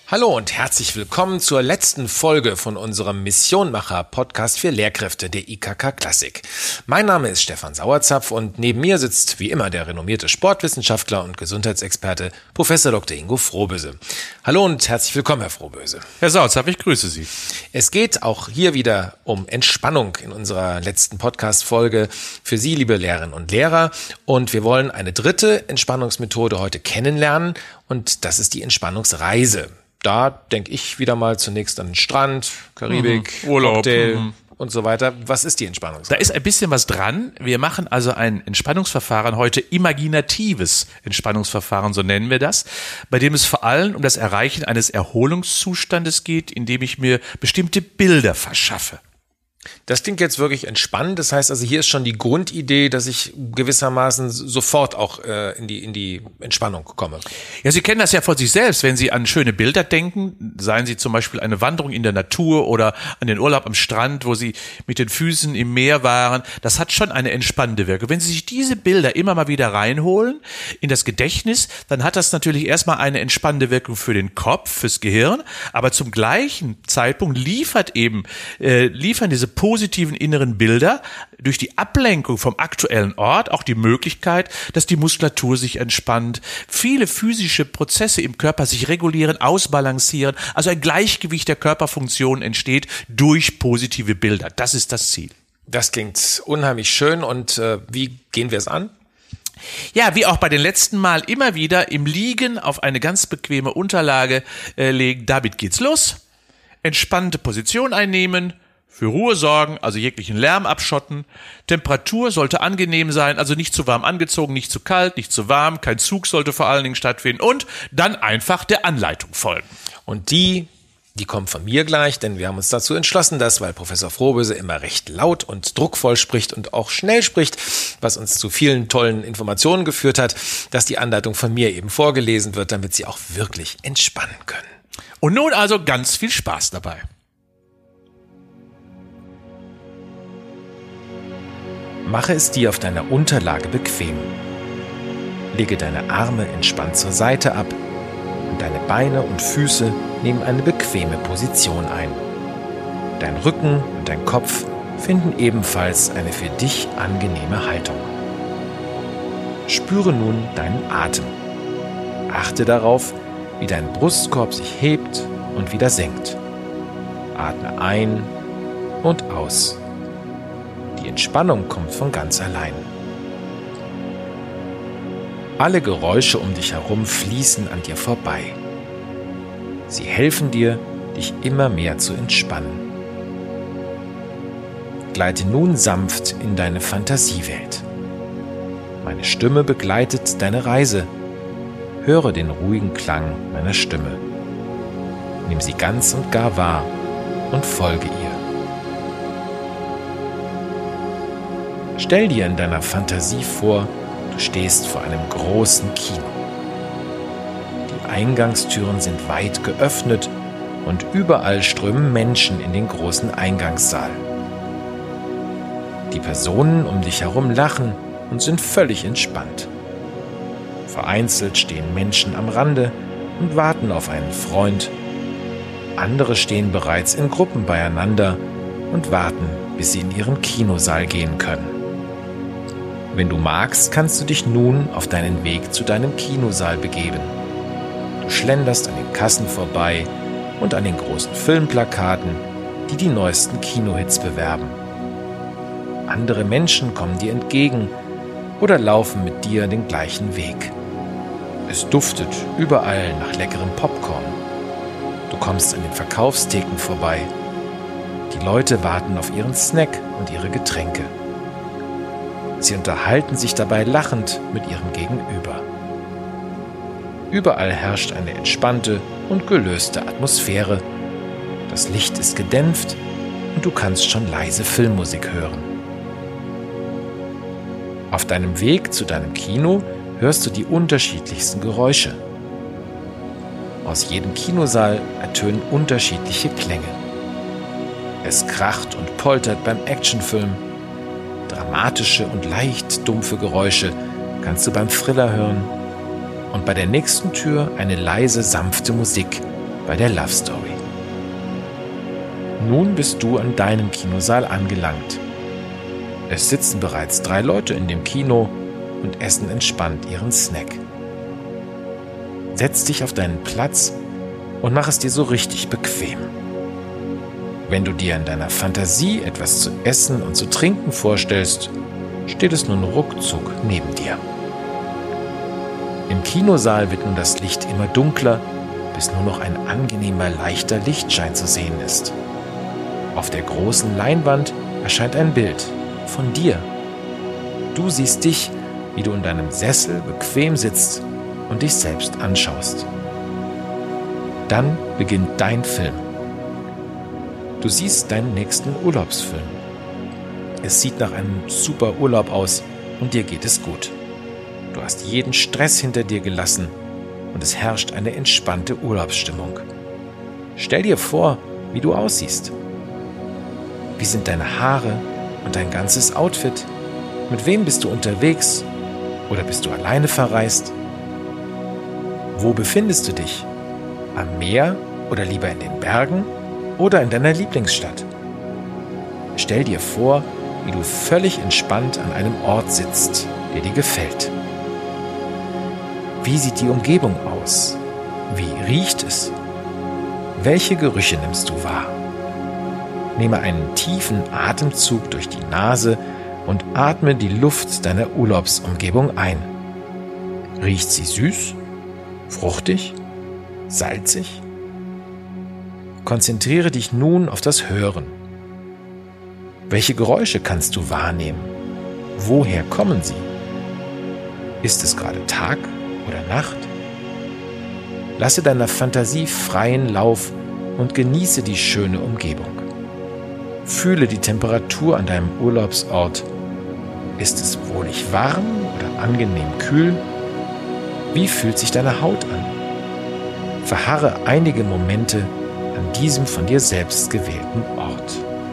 Hallo und herzlich willkommen zur letzten Folge von unserem Missionmacher-Podcast für Lehrkräfte der IKK Klassik. Mein Name ist Stefan Sauerzapf und neben mir sitzt wie immer der renommierte Sportwissenschaftler und Gesundheitsexperte Professor Dr. Ingo Frohböse. Hallo und herzlich willkommen, Herr Frohböse. Herr Sauerzapf, ich grüße Sie. Es geht auch hier wieder um Entspannung in unserer letzten Podcast-Folge für Sie, liebe Lehrerinnen und Lehrer. Und wir wollen eine dritte Entspannungsmethode heute kennenlernen und das ist die Entspannungsreise. Da denke ich wieder mal zunächst an den Strand, Karibik, Urlaub, Cocktail und so weiter. Was ist die Entspannungsreise? Da ist ein bisschen was dran. Wir machen also ein Entspannungsverfahren heute, imaginatives Entspannungsverfahren, so nennen wir das, bei dem es vor allem um das Erreichen eines Erholungszustandes geht, in dem ich mir bestimmte Bilder verschaffe. Das klingt jetzt wirklich entspannt. Das heißt also, hier ist schon die Grundidee, dass ich gewissermaßen sofort auch in die Entspannung komme. Ja, Sie kennen das ja von sich selbst, wenn Sie an schöne Bilder denken, seien Sie zum Beispiel eine Wanderung in der Natur oder an den Urlaub am Strand, wo Sie mit den Füßen im Meer waren. Das hat schon eine entspannende Wirkung. Wenn Sie sich diese Bilder immer mal wieder reinholen in das Gedächtnis, dann hat das natürlich erstmal eine entspannende Wirkung für den Kopf, fürs Gehirn, aber zum gleichen Zeitpunkt liefern diese positiven inneren Bilder durch die Ablenkung vom aktuellen Ort auch die Möglichkeit, dass die Muskulatur sich entspannt, viele physische Prozesse im Körper sich regulieren, ausbalancieren, also ein Gleichgewicht der Körperfunktionen entsteht durch positive Bilder. Das ist das Ziel. Das klingt unheimlich schön und wie gehen wir es an? Ja, wie auch bei den letzten Mal immer wieder im Liegen auf eine ganz bequeme Unterlage legen. Damit geht's los. Entspannte Position einnehmen. Für Ruhe sorgen, also jeglichen Lärm abschotten. Temperatur sollte angenehm sein, also nicht zu warm angezogen, nicht zu kalt, nicht zu warm. Kein Zug sollte vor allen Dingen stattfinden. Und dann einfach der Anleitung folgen. Und die kommt von mir gleich, denn wir haben uns dazu entschlossen, dass, weil Professor Frohböse immer recht laut und druckvoll spricht und auch schnell spricht, was uns zu vielen tollen Informationen geführt hat, dass die Anleitung von mir eben vorgelesen wird, damit Sie auch wirklich entspannen können. Und nun also ganz viel Spaß dabei. Mache es dir auf deiner Unterlage bequem. Lege deine Arme entspannt zur Seite ab und deine Beine und Füße nehmen eine bequeme Position ein. Dein Rücken und dein Kopf finden ebenfalls eine für dich angenehme Haltung. Spüre nun deinen Atem. Achte darauf, wie dein Brustkorb sich hebt und wieder senkt. Atme ein und aus. Die Entspannung kommt von ganz allein. Alle Geräusche um dich herum fließen an dir vorbei. Sie helfen dir, dich immer mehr zu entspannen. Gleite nun sanft in deine Fantasiewelt. Meine Stimme begleitet deine Reise. Höre den ruhigen Klang meiner Stimme. Nimm sie ganz und gar wahr und folge ihr. Stell dir in deiner Fantasie vor, du stehst vor einem großen Kino. Die Eingangstüren sind weit geöffnet und überall strömen Menschen in den großen Eingangssaal. Die Personen um dich herum lachen und sind völlig entspannt. Vereinzelt stehen Menschen am Rande und warten auf einen Freund. Andere stehen bereits in Gruppen beieinander und warten, bis sie in ihren Kinosaal gehen können. Wenn du magst, kannst du dich nun auf deinen Weg zu deinem Kinosaal begeben. Du schlenderst an den Kassen vorbei und an den großen Filmplakaten, die die neuesten Kinohits bewerben. Andere Menschen kommen dir entgegen oder laufen mit dir den gleichen Weg. Es duftet überall nach leckerem Popcorn. Du kommst an den Verkaufstheken vorbei. Die Leute warten auf ihren Snack und ihre Getränke. Sie unterhalten sich dabei lachend mit ihrem Gegenüber. Überall herrscht eine entspannte und gelöste Atmosphäre. Das Licht ist gedämpft und du kannst schon leise Filmmusik hören. Auf deinem Weg zu deinem Kino hörst du die unterschiedlichsten Geräusche. Aus jedem Kinosaal ertönen unterschiedliche Klänge. Es kracht und poltert beim Actionfilm. Dramatische und leicht dumpfe Geräusche kannst du beim Thriller hören. Und bei der nächsten Tür eine leise, sanfte Musik, bei der Love Story. Nun bist du an deinem Kinosaal angelangt. Es sitzen bereits 3 Leute in dem Kino und essen entspannt ihren Snack. Setz dich auf deinen Platz und mach es dir so richtig bequem. Wenn du dir in deiner Fantasie etwas zu essen und zu trinken vorstellst, steht es nun ruckzuck neben dir. Im Kinosaal wird nun das Licht immer dunkler, bis nur noch ein angenehmer, leichter Lichtschein zu sehen ist. Auf der großen Leinwand erscheint ein Bild von dir. Du siehst dich, wie du in deinem Sessel bequem sitzt und dich selbst anschaust. Dann beginnt dein Film. Du siehst deinen nächsten Urlaubsfilm. Es sieht nach einem super Urlaub aus und dir geht es gut. Du hast jeden Stress hinter dir gelassen und es herrscht eine entspannte Urlaubsstimmung. Stell dir vor, wie du aussiehst. Wie sind deine Haare und dein ganzes Outfit? Mit wem bist du unterwegs? Oder bist du alleine verreist? Wo befindest du dich? Am Meer oder lieber in den Bergen oder in deiner Lieblingsstadt? Stell dir vor, wie du völlig entspannt an einem Ort sitzt, der dir gefällt. Wie sieht die Umgebung aus? Wie riecht es? Welche Gerüche nimmst du wahr? Nehme einen tiefen Atemzug durch die Nase und atme die Luft deiner Urlaubsumgebung ein. Riecht sie süß? Fruchtig? Salzig? Konzentriere dich nun auf das Hören. Welche Geräusche kannst du wahrnehmen? Woher kommen sie? Ist es gerade Tag oder Nacht? Lasse deiner Fantasie freien Lauf und genieße die schöne Umgebung. Fühle die Temperatur an deinem Urlaubsort. Ist es wohlig warm oder angenehm kühl? Wie fühlt sich deine Haut an? Verharre einige Momente an diesem von dir selbst gewählten Ort.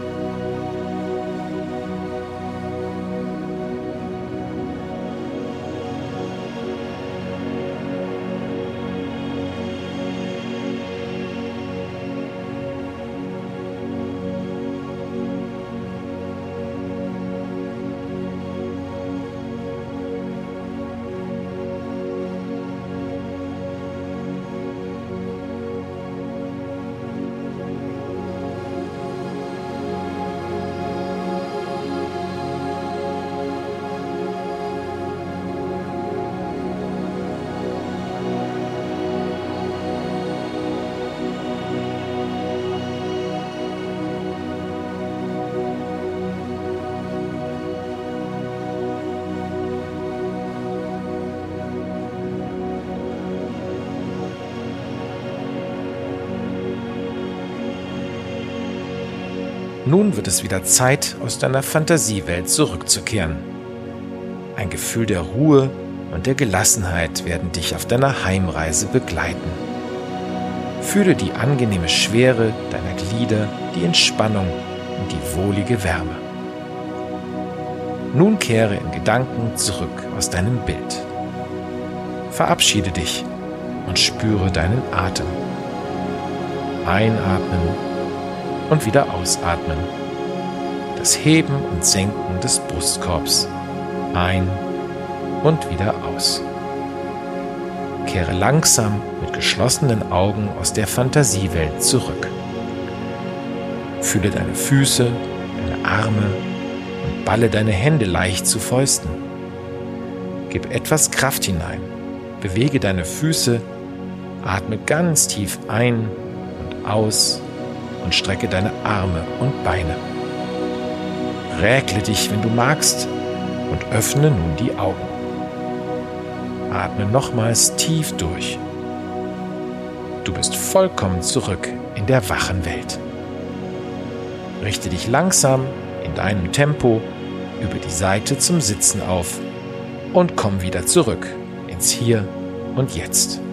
Nun wird es wieder Zeit, aus deiner Fantasiewelt zurückzukehren. Ein Gefühl der Ruhe und der Gelassenheit werden dich auf deiner Heimreise begleiten. Fühle die angenehme Schwere deiner Glieder, die Entspannung und die wohlige Wärme. Nun kehre in Gedanken zurück aus deinem Bild. Verabschiede dich und spüre deinen Atem. Einatmen und wieder ausatmen. Das Heben und Senken des Brustkorbs. Ein und wieder aus. Kehre langsam mit geschlossenen Augen aus der Fantasiewelt zurück. Fühle deine Füße, deine Arme und balle deine Hände leicht zu Fäusten. Gib etwas Kraft hinein. Bewege deine Füße, atme ganz tief ein und aus und strecke deine Arme und Beine. Räkle dich, wenn du magst, und öffne nun die Augen. Atme nochmals tief durch. Du bist vollkommen zurück in der wachen Welt. Richte dich langsam in deinem Tempo über die Seite zum Sitzen auf und komm wieder zurück ins Hier und Jetzt.